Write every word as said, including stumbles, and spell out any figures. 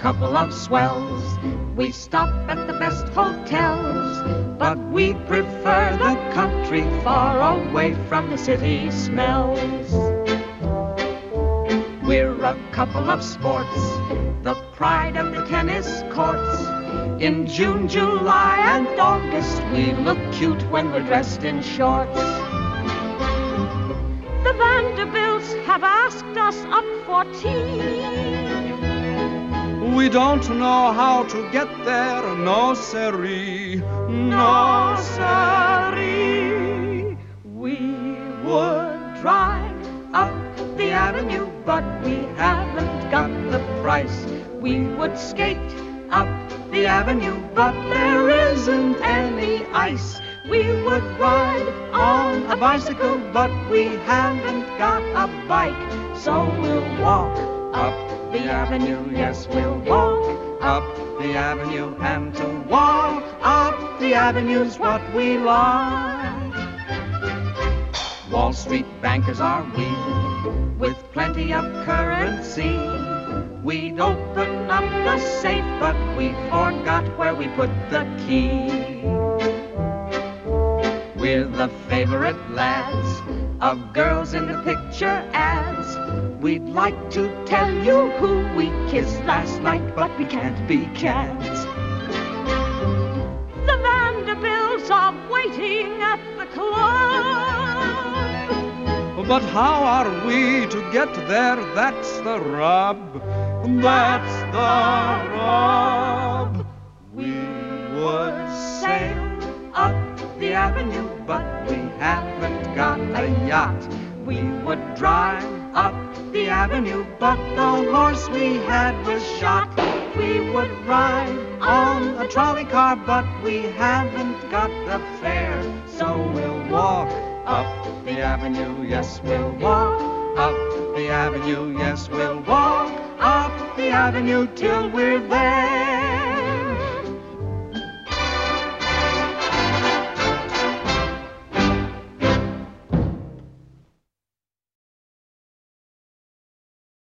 couple of swells. We stop at the best hotels, but we prefer the country far away from the city smells. We're a couple of sports, the pride of the tennis courts. In June, July, and August, we look cute when we're dressed in shorts. The Vanderbilts have asked us up for tea. We don't know how to get there, no siree, no siree. We would drive up the avenue, but we haven't got the price. We would skate up the avenue, but there isn't any ice. We would ride on a bicycle, but we haven't got a bike. So we'll walk up the avenue, yes, we'll walk up the avenue. And to walk up the avenue's what we like. Wall Street bankers are we, with plenty of currency. We'd open up the safe, but we forgot where we put the key. We're the favorite lads of girls in the picture ads. We'd like to tell you who we kissed last night, but we can't be cats. The Vanderbilts are waiting at the club. But how are we to get there? That's the rub. That's the rub. We would sail up the avenue, but we haven't got a yacht. We would drive up the avenue, but the horse we had was shot. We would ride on a trolley car, but we haven't got the fare. So we'll walk up the avenue, yes, we'll walk up the avenue, yes, we'll walk up the avenue till we're there.